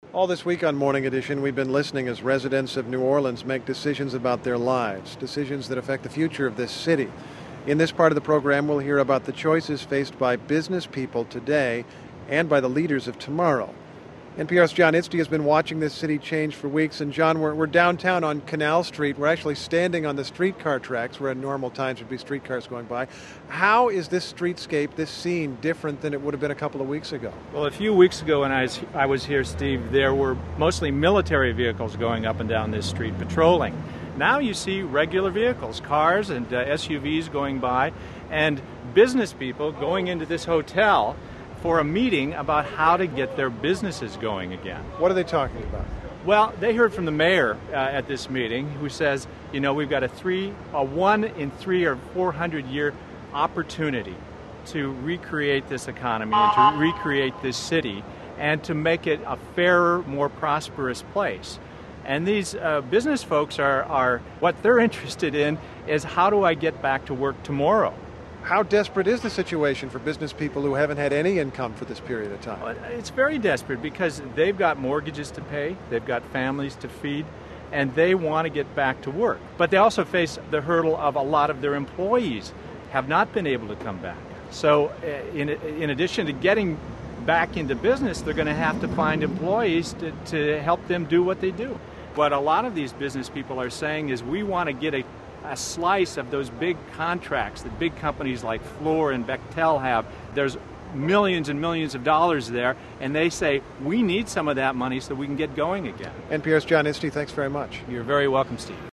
All this week on Morning Edition, we've been listening as residents of New Orleans make decisions about their lives, decisions that affect the future of this city. In this part of the program, we'll hear about the choices faced by business people today and by the leaders of tomorrow. NPR's John Itzty has been watching this city change for weeks. And John, we're downtown on Canal Street. We're actually standing on the streetcar tracks where in normal times would be streetcars going by. How is this streetscape, this scene, different than it would have been a couple of weeks ago? Well, a few weeks ago when I was here, Steve, there were mostly military vehicles going up and down this street patrolling. Now you see regular vehicles, cars and SUVs going by, and business people going into this hotel for a meeting about how to get their businesses going again. What are they talking about? Well, they heard from the mayor at this meeting who says, we've got a 1 in 3 or 400 year opportunity to recreate this economy and to recreate this city and to make it a fairer, more prosperous place. And these business folks are what they're interested in is how do I get back to work tomorrow? How desperate is the situation for business people who haven't had any income for this period of time? Well, it's very desperate because they've got mortgages to pay, they've got families to feed, and they want to get back to work. But they also face the hurdle of a lot of their employees have not been able to come back. So in addition to getting back into business, they're going to have to find employees to help them do what they do. What a lot of these business people are saying is we want to get a slice of those big contracts that big companies like Fluor and Bechtel have. There's millions and millions of dollars there, and they say we need some of that money so we can get going again. NPR's John Itzty, thanks very much. You're very welcome, Steve.